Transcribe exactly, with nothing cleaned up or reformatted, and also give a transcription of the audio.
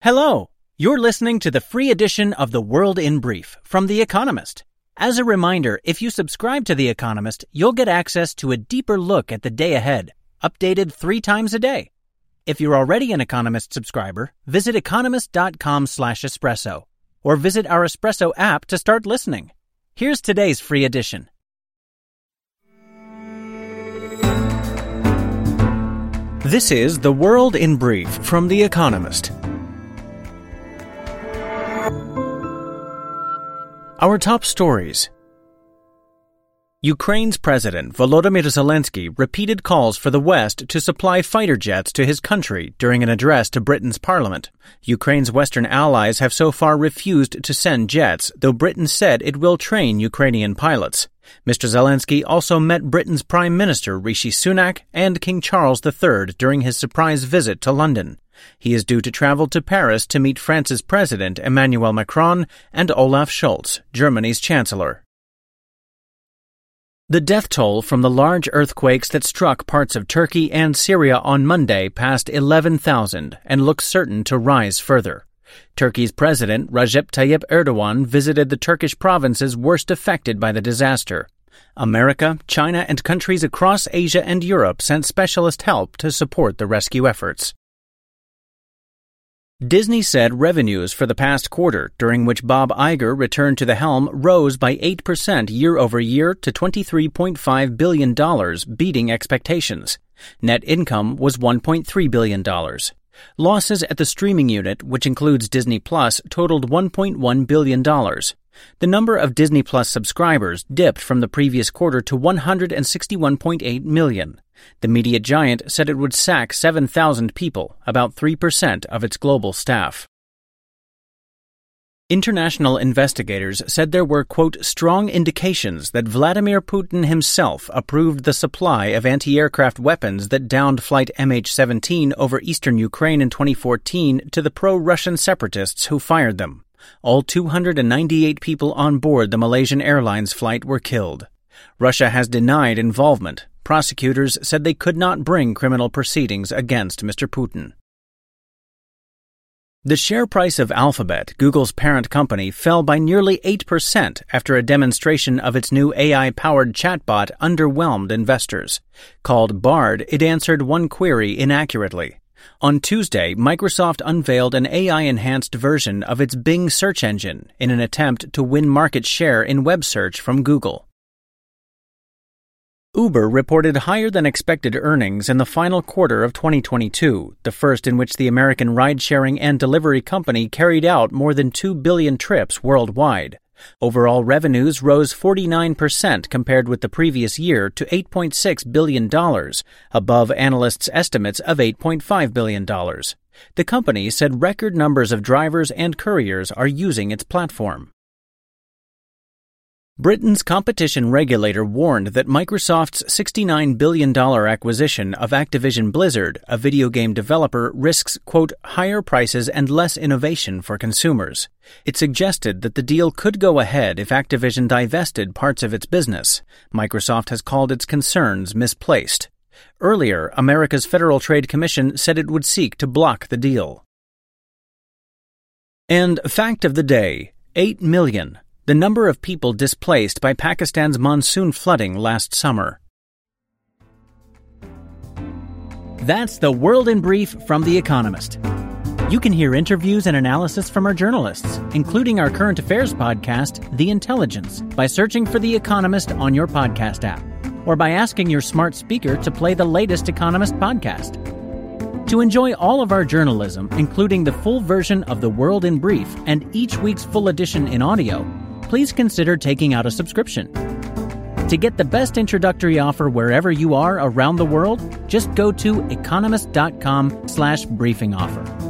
Hello, you're listening to the free edition of The World in Brief from The Economist. As a reminder, if you subscribe to The Economist, you'll get access to a deeper look at the day ahead, updated three times a day. If you're already an Economist subscriber, visit economist.com slash espresso, or visit our Espresso app to start listening. Here's today's free edition. This is The World in Brief from The Economist. Our top stories. Ukraine's President Volodymyr Zelensky repeated calls for the West to supply fighter jets to his country during an address to Britain's parliament. Ukraine's Western allies have so far refused to send jets, though Britain said it will train Ukrainian pilots. Mister Zelensky also met Britain's Prime Minister Rishi Sunak and King Charles the Third during his surprise visit to London. He is due to travel to Paris to meet France's President Emmanuel Macron and Olaf Scholz, Germany's Chancellor. The death toll from the large earthquakes that struck parts of Turkey and Syria on Monday passed eleven thousand and looks certain to rise further. Turkey's President Recep Tayyip Erdogan visited the Turkish provinces worst affected by the disaster. America, China, and countries across Asia and Europe sent specialist help to support the rescue efforts. Disney said revenues for the past quarter, during which Bob Iger returned to the helm, rose by eight percent year-over-year to twenty-three point five billion dollars, beating expectations. Net income was one point three billion dollars. Losses at the streaming unit, which includes Disney Plus, totaled one point one billion dollars. The number of Disney Plus subscribers dipped from the previous quarter to one hundred sixty-one point eight million. The media giant said it would sack seven thousand people, about three percent of its global staff. International investigators said there were, quote, strong indications that Vladimir Putin himself approved the supply of anti-aircraft weapons that downed Flight M H seventeen over eastern Ukraine in twenty fourteen to the pro-Russian separatists who fired them. All two hundred ninety-eight people on board the Malaysian Airlines flight were killed. Russia has denied involvement. Prosecutors said they could not bring criminal proceedings against Mister Putin. The share price of Alphabet, Google's parent company, fell by nearly eight percent after a demonstration of its new A I-powered chatbot underwhelmed investors. Called Bard, it answered one query inaccurately. On Tuesday, Microsoft unveiled an A I-enhanced version of its Bing search engine in an attempt to win market share in web search from Google. Uber reported higher-than-expected earnings in the final quarter of twenty twenty-two, the first in which the American ride-sharing and delivery company carried out more than two billion trips worldwide. Overall revenues rose forty-nine percent compared with the previous year to eight point six billion dollars, above analysts' estimates of eight point five billion dollars. The company said record numbers of drivers and couriers are using its platform. Britain's competition regulator warned that Microsoft's sixty-nine billion dollars acquisition of Activision Blizzard, a video game developer, risks, quote, higher prices and less innovation for consumers. It suggested that the deal could go ahead if Activision divested parts of its business. Microsoft has called its concerns misplaced. Earlier, America's Federal Trade Commission said it would seek to block the deal. And fact of the day, eight million. The number of people displaced by Pakistan's monsoon flooding last summer. That's The World in Brief from The Economist. You can hear interviews and analysis from our journalists, including our current affairs podcast, The Intelligence, by searching for The Economist on your podcast app, or by asking your smart speaker to play the latest Economist podcast. To enjoy all of our journalism, including the full version of The World in Brief and each week's full edition in audio, please consider taking out a subscription. To get the best introductory offer wherever you are around the world, just go to economist.com slash briefing offer.